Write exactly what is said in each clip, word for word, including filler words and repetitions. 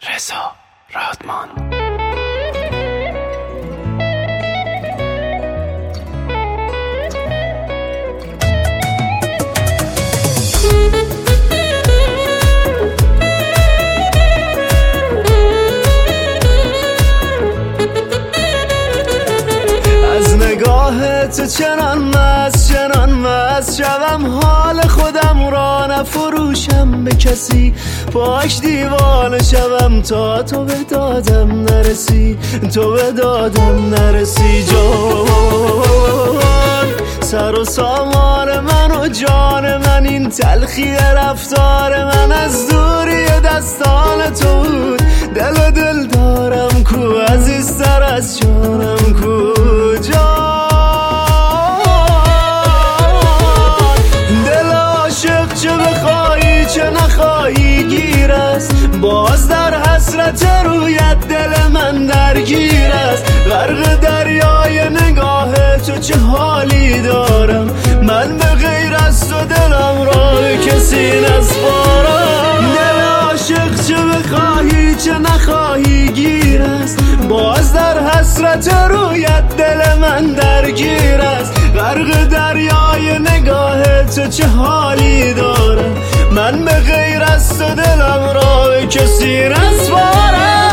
رضا رادمان. از نگاه تو چنان مست چنان مست شوم حال خودم را نفروشم به کسی، پاک دیوانه شوم تا تو به دادم نرسی، تو به دادم نرسی. جان سر و سامان من و جان من، این تلخی رفتار من از دوری دستان تو بود. دل و دل دارم کو عزیزتر از جانم کو. چه بخواهی چه نخواهی گیر است، باز در حسرت رویت دل من درگیر است. غرق دریای نگاه تو چه حالی دارم، من به غیر از تو دلم را به کسی نسپارم. دل عاشق چه بخواهی چه نخواهی گیر است، باز در حسرت رویت دل من درگیر است. غرق دریای نگاه تو چه حالی دارم، من به غیر از تو دلم را به کسی نسپارم.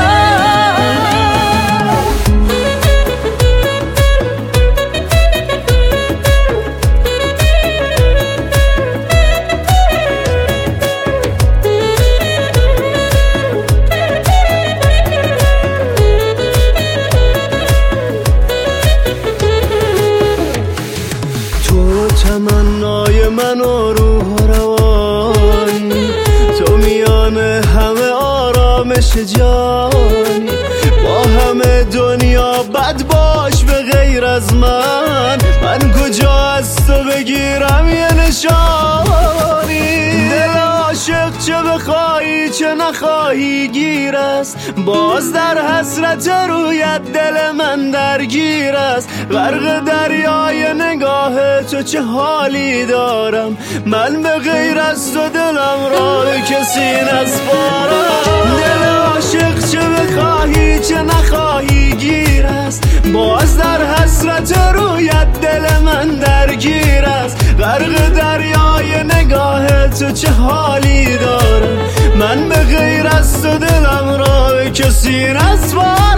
تمنای من و روح و روانی، تو میان همه آرامش جانی. با همه دنیا بد باش به غیر از من، من کجا از تو بگیرم یه نشانی. دل عاشق چه بخواهی چه نخواهی گیر است، باز در حسرت رویت دل من درگیر است. غرق دریای نگاه تو چه حالی دارم، من به غیر از تو دلم را به کسی نسپارم. دل عاشق چه بخواهی چه نخواهی گیر است، باز در حسرت رویت دل من درگیر است. غرق دریای نگاه تو چه حالی دارم، من به غیر از تو دلم را به کسی نسپارم.